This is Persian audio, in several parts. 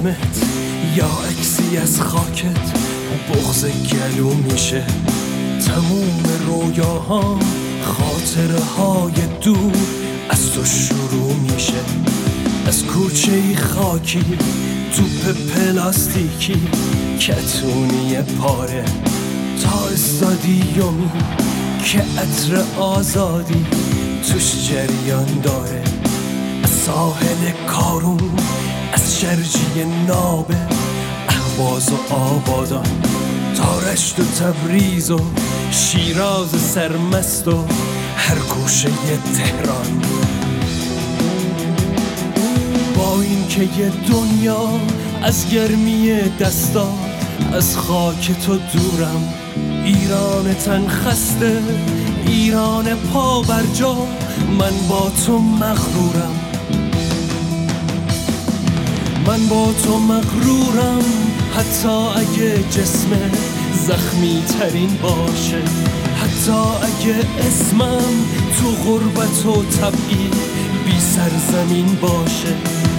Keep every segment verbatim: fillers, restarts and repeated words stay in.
اسمت یا عکسی از خاکت بغض گلو میشه. تموم رویاهام خاطره های دور از تو شروع میشه. از کوچه خاکی توپ پلاستیکی کتونی پاره تا استادیومی که عطر آزادی توش جریان داره. از ساحل کارون، از شرجی نابه، اهواز و آبادان تا رشت و تبریز و شیراز سرمست و هر گوشه تهران. با این که یه دنیا از گرمی دستا از خاک تو دورم، ایران تن خسته، ایران پا بر جا، من با تو مغرورم. من با تو مغرورم حتی اگه جسم زخمی ترین باشه، حتی اگه اسمم تو غربت و طبعی بی سرزمین باشه.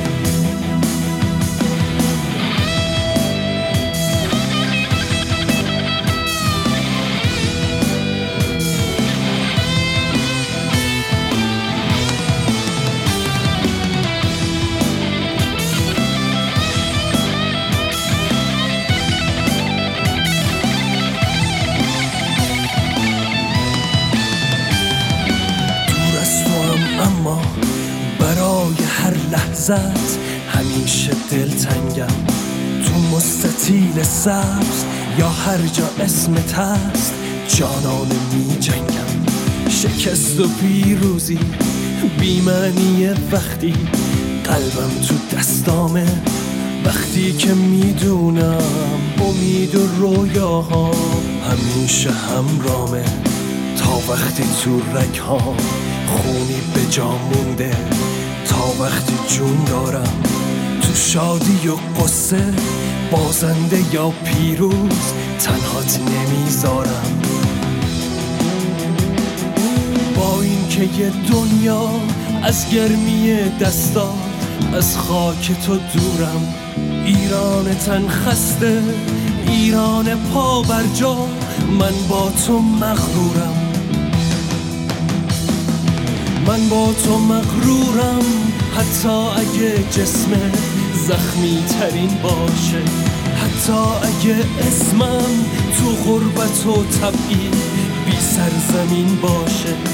برای هر لحظت همیشه دلتنگم. تو مستطیل سبز یا هر جا اسمت هست جانانه می جنگم. شکست و پیروزی بی‌معنی وقتی قلبم تو دستامه، وقتی که میدونم امید و رویاهام همیشه همرامه. تا وقتی تو رگهام خونی به جا مونده، تا وقتی جون دارم تو شادی و قصه، بازنده یا پیروز تنهات نمیذارم. با این که یه دنیا از گرمی دستا از خاک تو دورم، ایران تن خسته، ایران پا بر جا، من با تو مغرورم. من با تو مغرورم حتی اگه جسم زخمی ترین باشه، حتی اگه اسمم تو غربت و طبعی بی سرزمین باشه.